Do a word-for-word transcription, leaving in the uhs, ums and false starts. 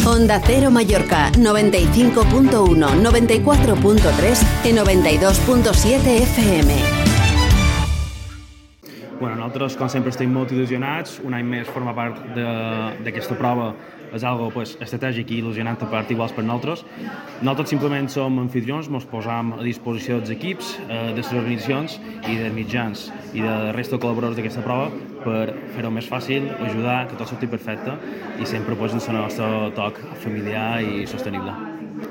Onda Cero Mallorca, noventa y cinco punto uno, noventa y cuatro punto tres y noventa y dos punto siete F M. Bueno, nosaltres, com sempre, estem molt il·lusionats. Un any més formar part d'aquesta prova és algo pues, estratègic i il·lusionant per part iguals per nosaltres. Nosaltres simplement som anfitrions, ens posam a disposició dels equips, eh, de les organitzacions i dels mitjans i de la resta de col·laboradors d'aquesta prova per fer-ho més fàcil, ajudar, que tot surti perfecte i sempre pues, en el nostre toc familiar i sostenible.